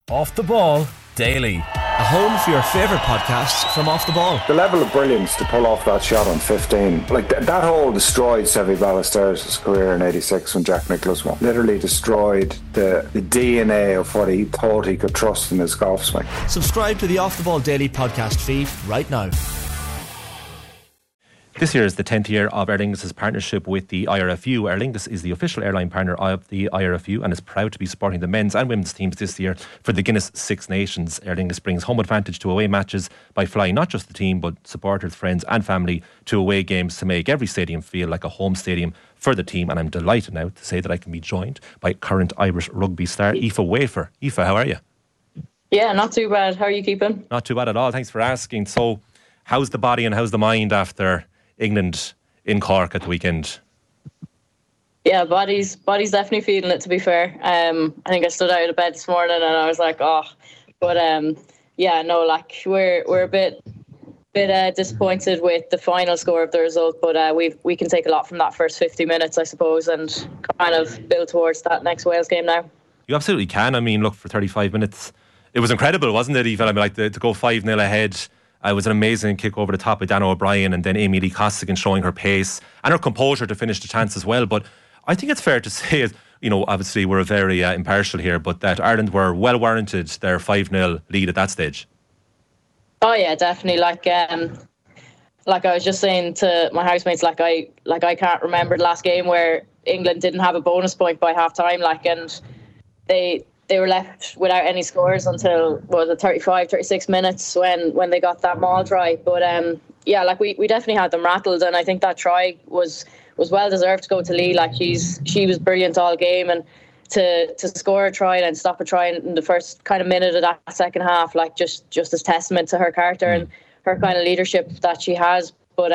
Off the Ball Daily. A home for your favourite podcasts from Off the Ball. The level of brilliance to pull off that shot on 15. That hole destroyed Seve Ballesteros' career in 86 when Jack Nicklaus won. Literally destroyed the DNA of what he thought he could trust in his golf swing. Subscribe to the Off the Ball Daily podcast feed right now. This year is the 10th year of Aer Lingus' partnership with the IRFU. Aer Lingus is the official airline partner of the IRFU and is proud to be supporting the men's and women's teams this year for the Guinness Six Nations. Aer Lingus brings home advantage to away matches by flying not just the team but supporters, friends and family to away games to make every stadium feel like a home stadium for the team. And I'm delighted now to say that I can be joined by current Irish rugby star Aoife Wafer. Aoife, how are you? Yeah, not too bad. How are you keeping? Not too bad at all. Thanks for asking. So, how's the body and how's the mind after England in Cork at the weekend? Yeah, body's definitely feeling it, to be fair. I think I stood out of bed this morning and I was like, we're a bit disappointed with the final score of the result, but we can take a lot from that first 50 minutes, I suppose, and kind of build towards that next Wales game now. You absolutely can. I mean, look, for 35 minutes, it was incredible, wasn't it, Aoife? I mean, to go 5-0 ahead. It was an amazing kick over the top of Dana O'Brien, and then Amy Lee Costigan showing her pace and her composure to finish the chance as well. But I think it's fair to say, obviously we're very impartial here, but that Ireland were well warranted their 5-0 lead at that stage. Oh yeah, definitely. Like I was just saying to my housemates, I can't remember the last game where England didn't have a bonus point by half time, and they were left without any scores until 35, 36 minutes when they got that maul try. But we definitely had them rattled, and I think that try was well deserved to go to Lee. She was brilliant all game, and to score a try and stop a try in the first kind of minute of that second half, just as testament to her character and her kind of leadership that she has. But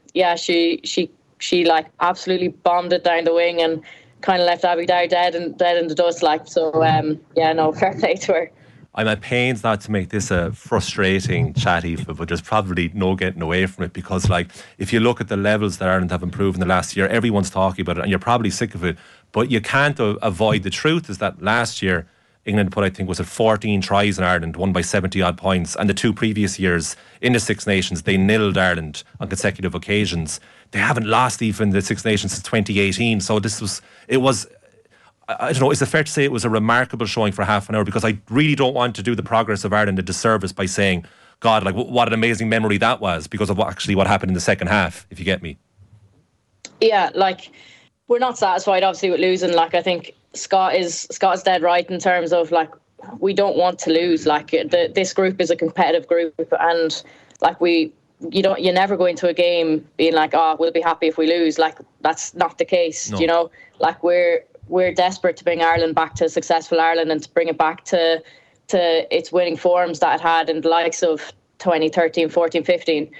she absolutely bombed it down the wing and kind of left Abby Dow dead in the dust. Fair play to her. I'm at pains not to make this a frustrating chatty, but there's probably no getting away from it, because if you look at the levels that Ireland have improved in the last year, everyone's talking about it and you're probably sick of it, but you can't avoid the truth is that last year England put, I think, 14 tries in Ireland, won by 70 odd points, and the two previous years in the Six Nations they nilled Ireland on consecutive occasions. They haven't lost even the Six Nations since 2018, so I don't know, is it fair to say it was a remarkable showing for half an hour? Because I really don't want to do the progress of Ireland a disservice by saying, God, what an amazing memory that was, because of what happened in the second half, if you get me. Yeah, we're not satisfied obviously with losing. I think Scott is dead right in terms of we don't want to lose. This group is a competitive group, and you never go into a game being we'll be happy if we lose. That's not the case. No. We're desperate to bring Ireland back to successful Ireland and to bring it back to its winning forms that it had in the likes of 2013, 14, 15.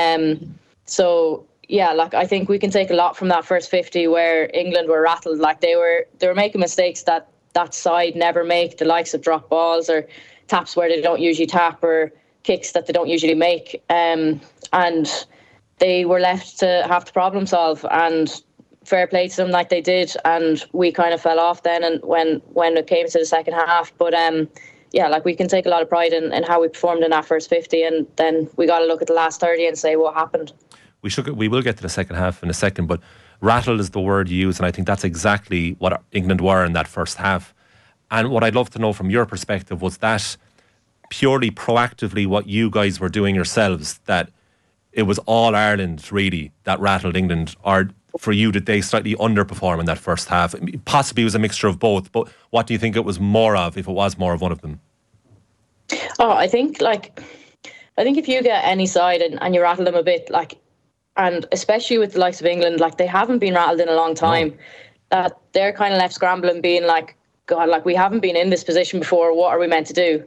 I think we can take a lot from that first 50 where England were rattled. They were making mistakes that side never make, the likes of drop balls or taps where they don't usually tap or kicks that they don't usually make. And they were left to have to problem solve, and fair play to them like they did, and we kind of fell off then and when it came to the second half. But we can take a lot of pride in how we performed in that first 50, and then we got to look at the last 30 and say what happened. We will get to the second half in a second, but rattled is the word you use, and I think that's exactly what England were in that first half. And what I'd love to know from your perspective, was that purely proactively what you guys were doing yourselves, that it was all Ireland really that rattled England, or for you did they slightly underperform in that first half? Possibly it was a mixture of both, but what do you think it was more of, if it was more of one of them? I think if you get any side and you rattle them a bit, and especially with the likes of England, they haven't been rattled in a long time. No. That they're kind of left scrambling, being God, we haven't been in this position before. What are we meant to do?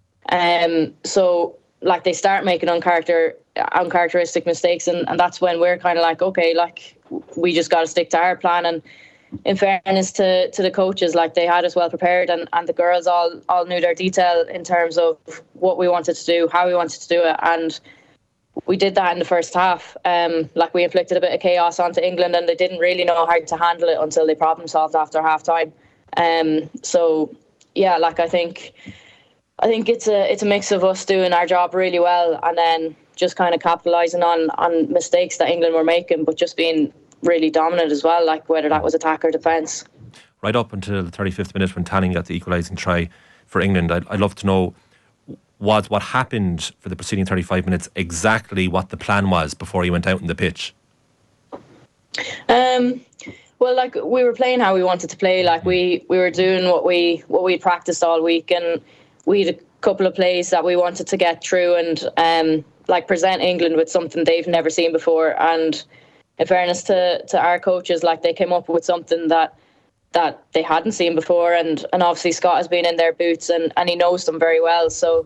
So they start making uncharacteristic mistakes, and that's when we're kind of okay, we just got to stick to our plan. And in fairness to the coaches, they had us well prepared, and the girls all knew their detail in terms of what we wanted to do, how we wanted to do it, and we did that in the first half. We inflicted a bit of chaos onto England, and they didn't really know how to handle it until they problem solved after half time. I think I think it's a mix of us doing our job really well and then just kind of capitalising on mistakes that England were making, but just being really dominant as well, like whether that was attack or defence. Right up until the 35th minute when Tanning got the equalising try for England, I'd love to know, was what happened for the preceding 35 minutes exactly what the plan was before he went out on the pitch? Well, like, we were playing how we wanted to play. Like, we were doing what we practiced all week, and we had a couple of plays that we wanted to get through and like present England with something they've never seen before. And in fairness to our coaches, like, they came up with something that they hadn't seen before, and obviously Scott has been in their boots and he knows them very well. So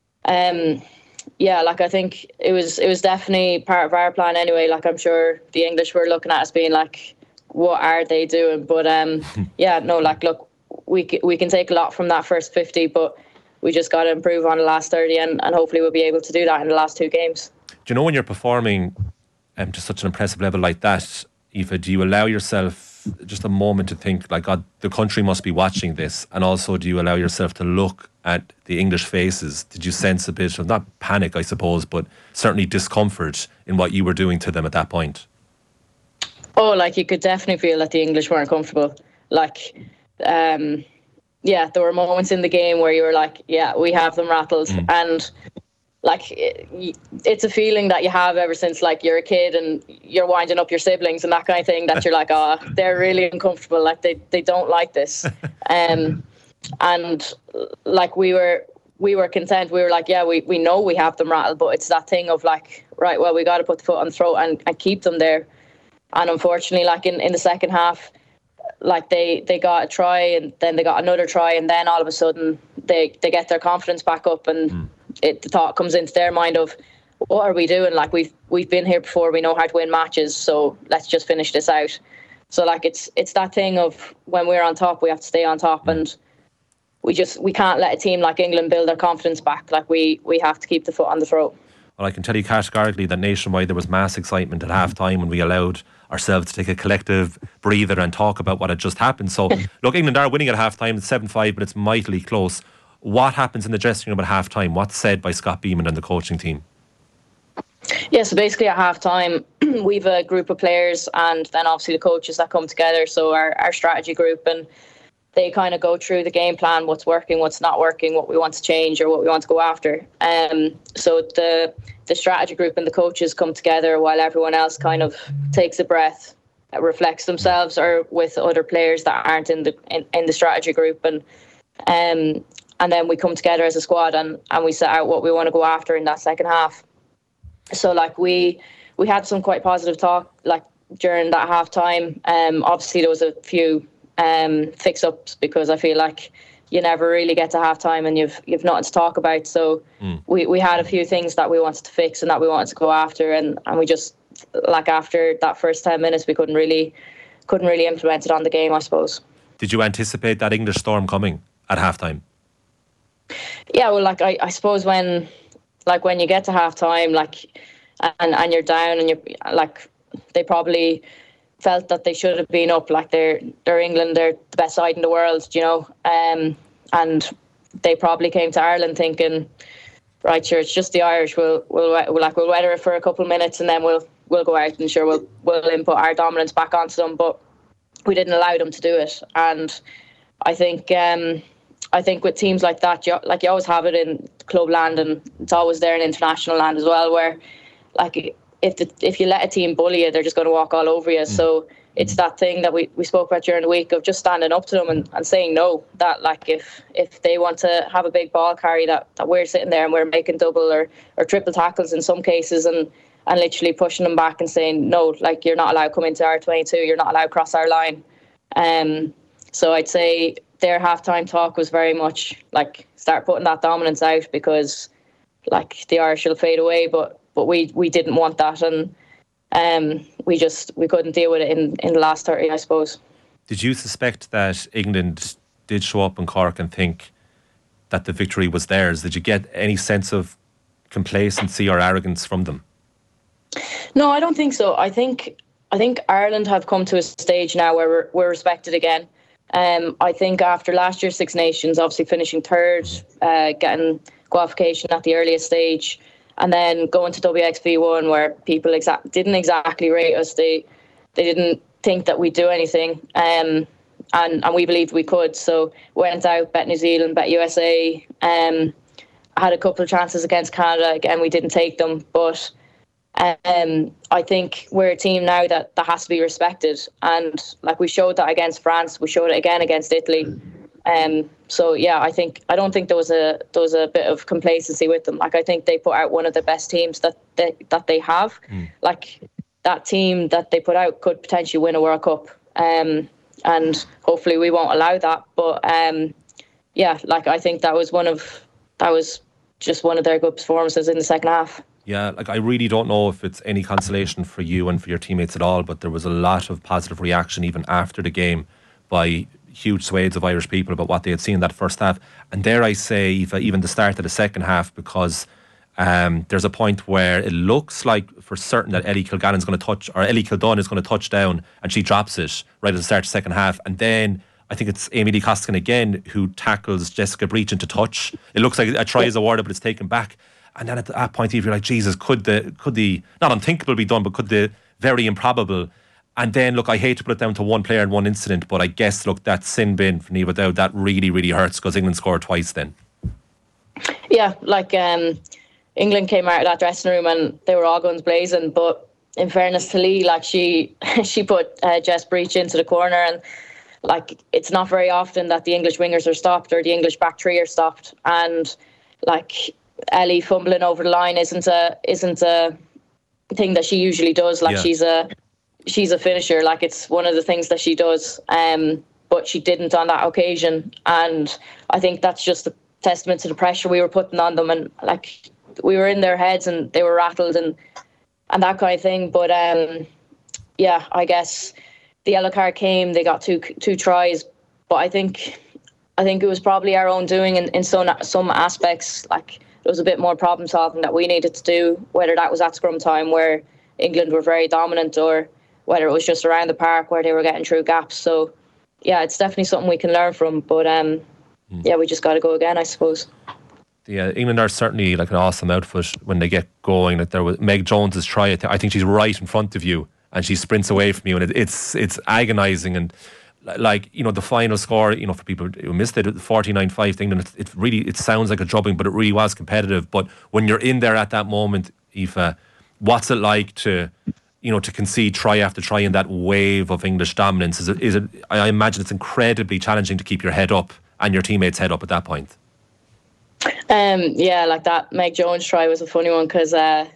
yeah, like, I think it was definitely part of our plan anyway. Like, I'm sure the English were looking at us being like, what are they doing? But yeah, no, like, look, we can take a lot from that first 50, but we just got to improve on the last 30, and hopefully we'll be able to do that in the last two games. Do you know, when you're performing to such an impressive level like that, Aoife, do you allow yourself just a moment to think, like, God, the country must be watching this? And also, do you allow yourself to look at the English faces? Did you sense a bit of, not panic, I suppose, but certainly discomfort in what you were doing to them at that point? Oh, like, you could definitely feel that the English weren't comfortable. Like, yeah, there were moments in the game where you were like, yeah, we have them rattled. And like, it's a feeling that you have ever since, like, you're a kid and you're winding up your siblings and that kind of thing, that you're like, oh, they're really uncomfortable. Like, they don't like this. And like, we were content. We were like, yeah, we know we have them rattled, but it's that thing of like, right, well, we got to put the foot on the throat and keep them there. And unfortunately, like, in the second half, like, they got a try and then they got another try, and then all of a sudden they get their confidence back up, and the thought comes into their mind of, what are we doing? Like, we've been here before, we know how to win matches, so let's just finish this out. So, like, it's that thing of, when we're on top, we have to stay on top, and we can't let a team like England build their confidence back. Like, we have to keep the foot on the throat. Well, I can tell you categorically that nationwide there was mass excitement at half-time when we allowed ourselves to take a collective breather and talk about what had just happened. So, look, England are winning at half-time. It's 7-5, but it's mightily close. What happens in the dressing room at half-time? What's said by Scott Beeman and the coaching team? Yeah, so basically at half-time, we've a group of players and then obviously the coaches that come together, so our strategy group, and they kind of go through the game plan, what's working, what's not working, what we want to change or what we want to go after. So the strategy group and the coaches come together while everyone else kind of takes a breath, reflects themselves, or with other players that aren't in the strategy group, and then we come together as a squad and we set out what we want to go after in that second half. So, like, we had some quite positive talk, like, during that half time. Obviously there was a few fix-ups, because I feel like you never really get to half-time and you've nothing to talk about. So we had a few things that we wanted to fix and that we wanted to go after, and we just, like, after that first 10 minutes, we couldn't really implement it on the game, I suppose. Did you anticipate that English storm coming at half-time? Yeah, well, like, I suppose when you get to half-time, like, and you're down, and you're like, they probably felt that they should have been up. Like, they're England, they're the best side in the world, you know, and they probably came to Ireland thinking, right, sure, it's just the Irish, we'll weather it for a couple of minutes and then we'll go out, and sure, we'll input our dominance back onto them. But we didn't allow them to do it. And I think with teams like that, you always have it in club land, and it's always there in international land as well, where, like, if you let a team bully you, they're just going to walk all over you. So it's that thing that we spoke about during the week of just standing up to them and saying no. That, like, if they want to have a big ball carry, that we're sitting there and we're making double or triple tackles in some cases, and literally pushing them back and saying, no, like, you're not allowed to come into our 22, you're not allowed to cross our line. So I'd say their halftime talk was very much like, start putting that dominance out, because, like, the Irish will fade away, but we didn't want that, and we couldn't deal with it in the last 30, I suppose. Did you suspect that England did show up in Cork and think that the victory was theirs? Did you get any sense of complacency or arrogance from them? No, I don't think so. I think Ireland have come to a stage now where we're respected again. I think after last year's Six Nations, obviously finishing third, getting qualification at the earliest stage, and then going to WXV1 where people didn't exactly rate us. They didn't think that we'd do anything, and we believed we could. So went out, bet New Zealand, bet USA. Had a couple of chances against Canada. Again, we didn't take them, but I think we're a team now that has to be respected, and like we showed that against France, we showed it again against Italy. So yeah, I don't think there was a bit of complacency with them. Like I think they put out one of the best teams that they have. Like that team that they put out could potentially win a World Cup, and hopefully we won't allow that. But yeah, like I think that was just one of their good performances in the second half. Yeah, like I really don't know if it's any consolation for you and for your teammates at all, but there was a lot of positive reaction even after the game by huge swathes of Irish people about what they had seen in that first half. And dare I say, even the start of the second half, because there's a point where it looks like for certain that Ellie Kildonan is going to touch down, and she drops it right at the start of the second half. And then I think it's Amy Lee Costigan again who tackles Jessica Breach into touch. It looks like a try is awarded, but it's taken back. And then at that point, you're like, Jesus, could the not unthinkable be done, but could the very improbable? And then, look, I hate to put it down to one player and one incident, but I guess, look, that sin bin for Niamh Dowd, that really, really hurts because England scored twice then. Yeah, like England came out of that dressing room and they were all guns blazing. But in fairness to Lee, like she put Jess Breach into the corner, and like it's not very often that the English wingers are stopped or the English back three are stopped. And like Ellie fumbling over the line isn't a thing that she usually does. Like she's a finisher. Like it's one of the things that she does. But she didn't on that occasion, and I think that's just a testament to the pressure we were putting on them, and like we were in their heads and they were rattled and that kind of thing. But yeah, I guess the yellow card came. They got two tries, but I think it was probably our own doing in some aspects. Like there was a bit more problem solving that we needed to do, whether that was at scrum time where England were very dominant or whether it was just around the park where they were getting through gaps. So yeah, it's definitely something we can learn from. But yeah, we just got to go again, I suppose. Yeah, England are certainly like an awesome outfit when they get going. Like there was Meg Jones's try. I think she's right in front of you and she sprints away from you, and it's agonising. And like, you know, the final score, you know, for people who missed it, 49-5 to England, it sounds like a drubbing, but it really was competitive. But when you're in there at that moment, Aoife, what's it like to concede try after try in that wave of English dominance? Is it? I imagine it's incredibly challenging to keep your head up and your teammates' head up at that point. Yeah, like that Meg Jones try was a funny one because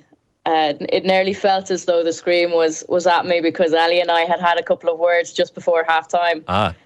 it nearly felt as though the scream was at me because Ali and I had a couple of words just before half time.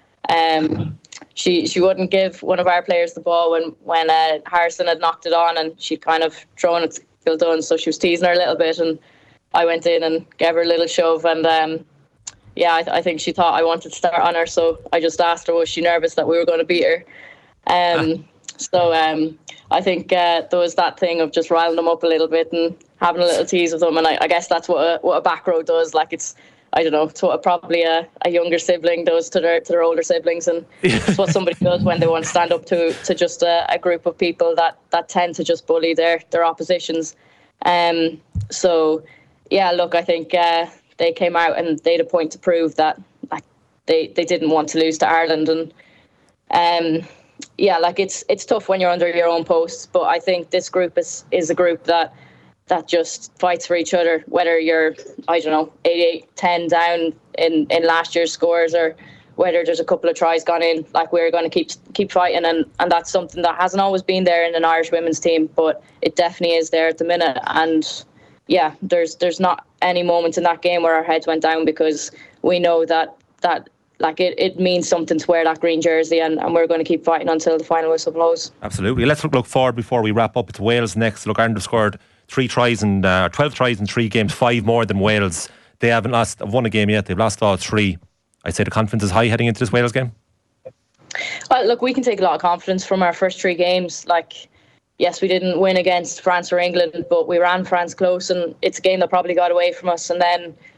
She wouldn't give one of our players the ball when Harrison had knocked it on, and she'd kind of thrown it to Kildonan, so she was teasing her a little bit, and I went in and gave her a little shove, and yeah, I think she thought I wanted to start on her, so I just asked her was she nervous that we were going to beat her. So I think there was that thing of just riling them up a little bit and having a little tease with them, and I guess that's what a back row does. Like it's what probably a younger sibling does to their older siblings, and it's what somebody does when they want to stand up to just a group of people that tend to just bully their oppositions. So yeah, look, I think they came out and they had a point to prove that like they didn't want to lose to Ireland, and yeah, like it's tough when you're under your own posts, but I think this group is a group that just fights for each other, whether you're 88-10 down in last year's scores or whether there's a couple of tries gone in. Like we're going to keep fighting, and that's something that hasn't always been there in an Irish women's team, but it definitely is there at the minute. And yeah, there's not any moment in that game where our heads went down because we know that like it means something to wear that green jersey, and we're going to keep fighting until the final whistle blows. Absolutely. Let's look forward before we wrap up. It's Wales next. Look, Ireland have scored 12 tries in 3 games, 5 more than Wales. They haven't won a game yet. They've lost all 3. I'd say the confidence is high heading into this Wales game. Well, look, we can take a lot of confidence from our first 3 games. Like, yes, we didn't win against France or England, but we ran France close, and it's a game that probably got away from us. And then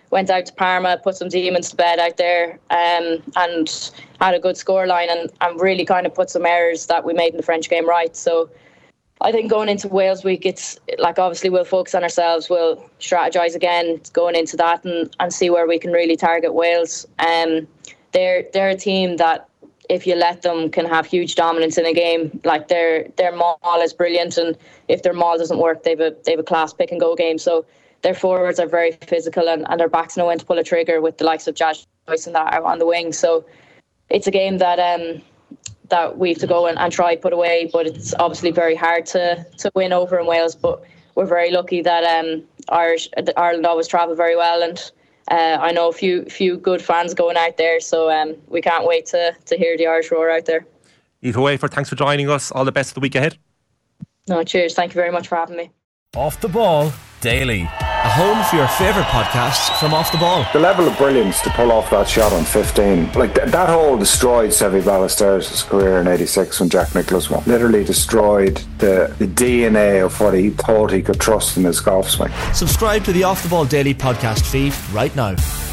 went out to Parma, put some demons to bed out there, and had a good scoreline and really kind of put some errors that we made in the French game right. So I think going into Wales week, it's like obviously we'll focus on ourselves, we'll strategise again going into that and see where we can really target Wales. They're a team that, if you let them, can have huge dominance in a game. Like their maul is brilliant, and if their maul doesn't work, they've a class pick and go game. So their forwards are very physical, and their backs know when to pull a trigger with the likes of Jazz Joyce and that out on the wing. So it's a game that we have to go and try put away, but it's obviously very hard to win over in Wales. But we're very lucky that Ireland always travel very well, and I know a few good fans going out there, so we can't wait to hear the Irish roar out there. Aoife Wafer, thanks for joining us. All the best of the week ahead. No, cheers. Thank you very much for having me. Off the Ball Daily. A home for your favourite podcasts from Off the Ball. The level of brilliance to pull off that shot on 15, like that hole destroyed Seve Ballesteros' career in 86 when Jack Nicklaus won. Literally destroyed the DNA of what he thought he could trust in his golf swing. Subscribe to the Off the Ball Daily podcast feed right now.